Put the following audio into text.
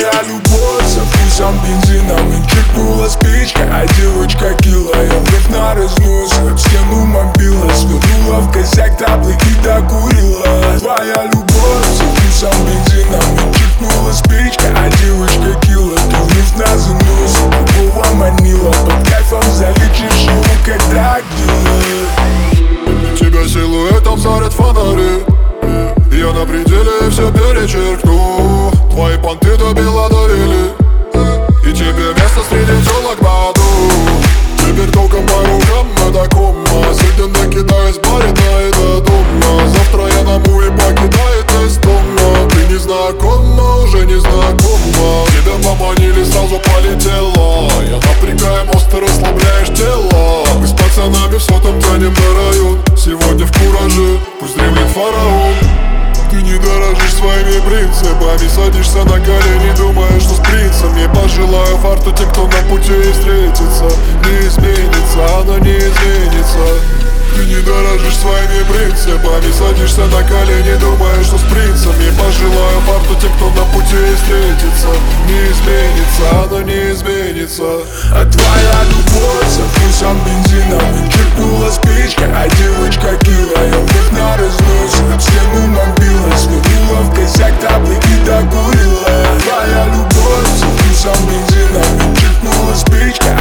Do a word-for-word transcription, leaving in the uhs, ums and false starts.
Твоя любовь со вкусом бензина, чиркнула спичка, а девочка килая вновь на разнос. Об стену мобилась, свернула в косяк таблетки, докурила. Твоя любовь со вкусом бензина, чиркнула спичка, а девочка килая вновь на занос. Другого манила, под кайфом залечишь его, как драгдила. Тебя силуэтом зарят фонари, я на пределе все перечеркну. Твои понты до бела довели, и тебе место среди телок в аду. Теперь током по рукам это кома. Сегодня накидаюсь в баре, да и до дома. Завтра я на муе покидает из дома. Ты не знакома, уже не знакома. Тебя поманили, сразу полетела. Я напрягаю мост, ты расслабляешь тело. Мы с пацанами в сотом тянем на район. Сегодня в кураже, пусть дремлет фараон. Ты не дорожишь своими принципами, садишься на колени, думаешь, что с принцем. Не пожелаю фарту тем, кто на пути встретится. Не изменится, она не изменится. Ты не дорожишь своими принципами, садишься на колени, думаешь, что с принцем. Не пожелаю фарту тем, кто на пути встретится. Не изменится, она не изменится. А твоя любовь со вкусом бензина, чиркнула спичка, а девочка килая вновь на разнос. Об стену мобилась, свернула в косяк таблетки, докурила. Твоя любовь со вкусом бензина, чиркнула спичка,